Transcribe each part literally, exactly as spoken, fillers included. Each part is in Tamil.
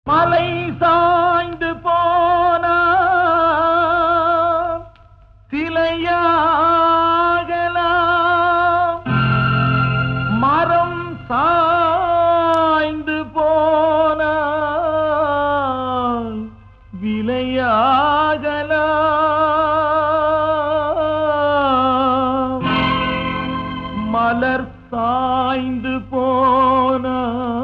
மலை சாய்ந்து போனா சிலையாகலாம், மரம் சாய்ந்து போனா விலையாகலாம், மலர் சாய்ந்து போனா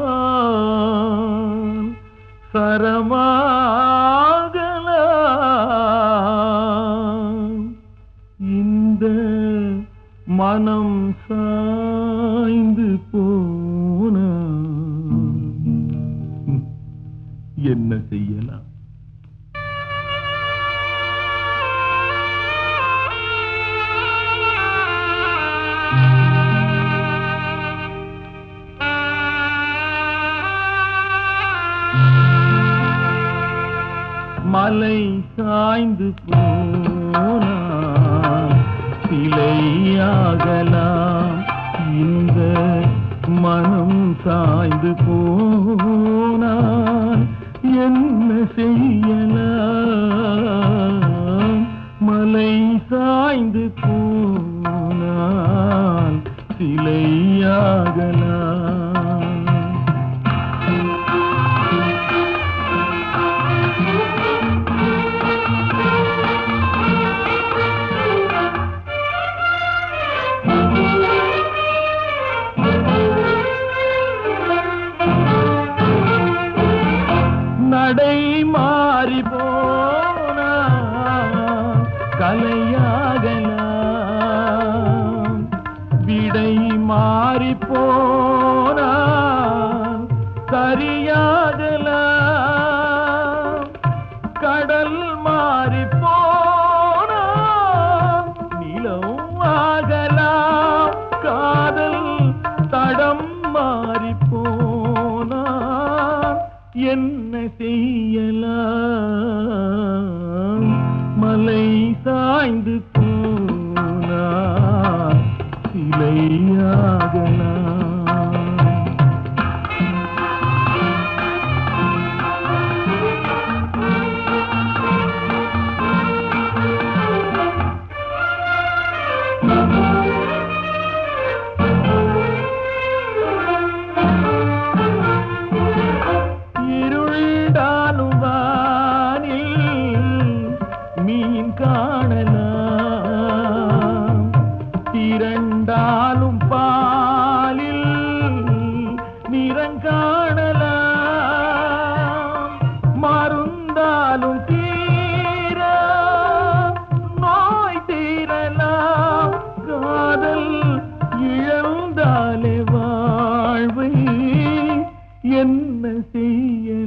சரமாகலாம், இந்த மனம் சாய்ந்து போனா என்ன செய்யலாம்? மலை சாய்ந்து போனா சிலையாகலாம், இந்த மனம் சாய்ந்து போனால் என்ன செய்யலாம்? மலை சாய்ந்து போனால் சிலையாகலாம். நடை மாறி போனா கலையாகலாம், விடை மாறி போனா சரியாகலாம், கடல் மாறி போனா நிலம் ஆகலாம், காதல் தடம் மாறி போனா என்ன செய்யலாம்? மலை சாய்ந்து போனா சிலையாகலாம். மீன் காணலாம், திரண்டாலும் பாலில் நிறங்காணலாம், மருந்தாலும் தீர நோய் தீரலாம், காதல் இழந்தாலே வாழ்வை என்ன செய்ய